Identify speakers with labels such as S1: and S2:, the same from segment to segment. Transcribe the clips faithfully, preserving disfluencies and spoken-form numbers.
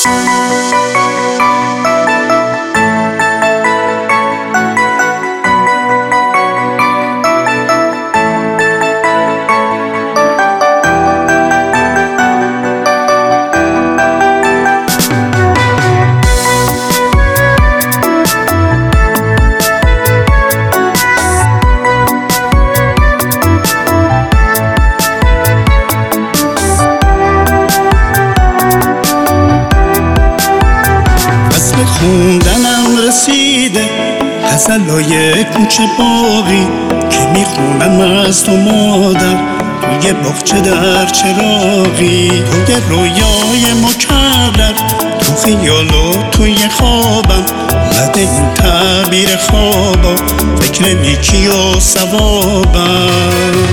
S1: خوندنم رسیده غزلای کوچه باقی که میخونم از تو مادر، توی باغچه در چراغی، توی رویای مکرر، تو خیال و توی خوابم، مده این تعبیر خوابا فکر نیکی و ثوابم.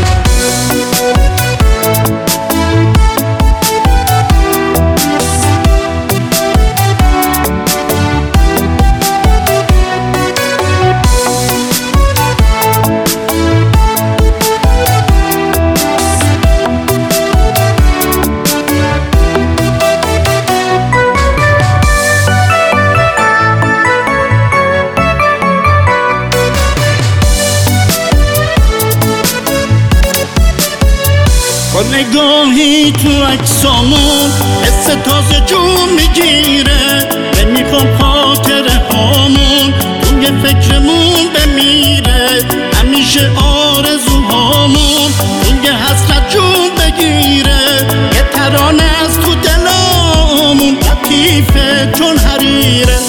S1: با نگاهی تو عکسامون حس تازه جون میگیره، نمیخوام خاطره هامون توی فکرمون بمیره، همیشه آرزوهامون توی حسرت جون بگیره، یه ترانه از تو دلامون لطیفه چون حریره.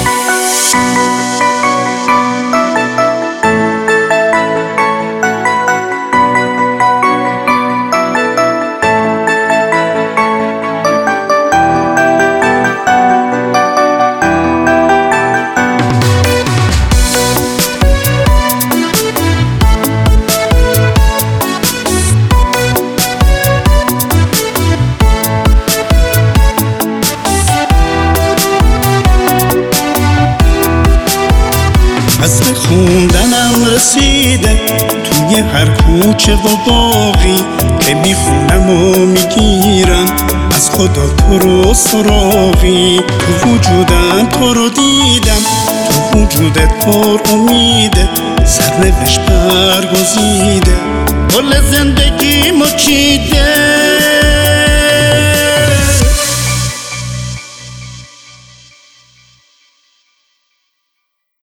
S1: فصل خوندنم رسیده توی هر کوچه و باقی که میخونم و میگیرم از خدا تو رو سراغی، تو وجودم تو رو دیدم، تو وجودت پر امیده، سرنوشت برگزیده، گل زندگی مچیده،